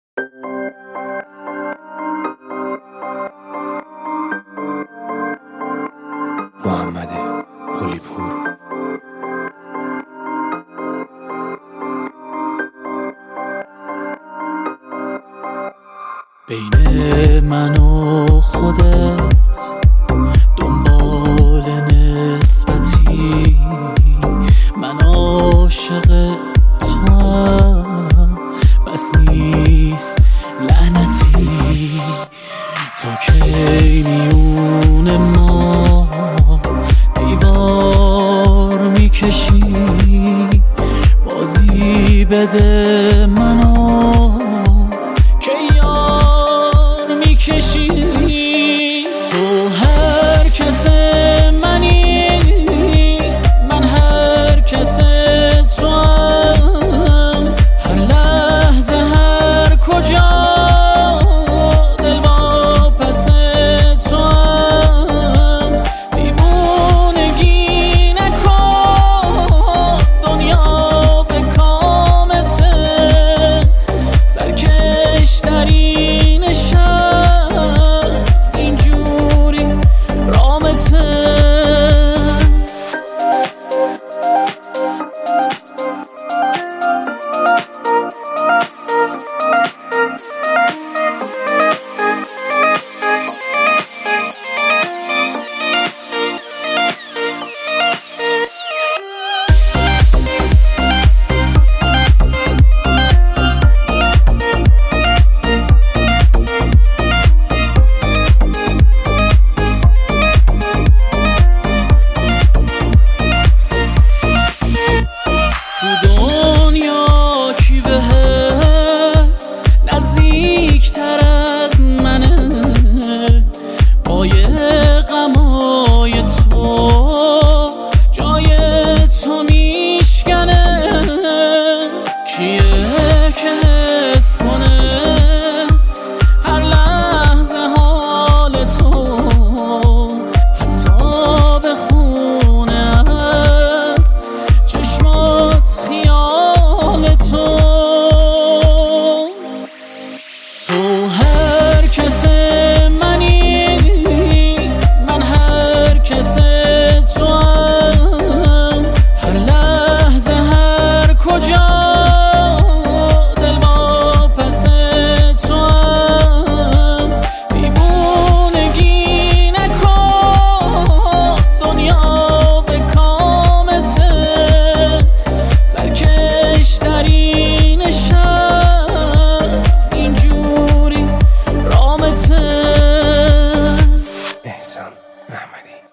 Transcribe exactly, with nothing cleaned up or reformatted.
محمد قلی‌پور. بین من و خودت دنبال نسبتی، من عاشق توام بس نیست لعنتی. تو کی میون ما دیوار میکشی، بازی بده منو که یار میکشی. تو هر کس منی، من هر کس توام، هر لحظه هر کجا دل واپس توام. دیوونگی نکن، دنیا به کامته، سرکش ترین شهر اینجوری رامته. احسان احمدی.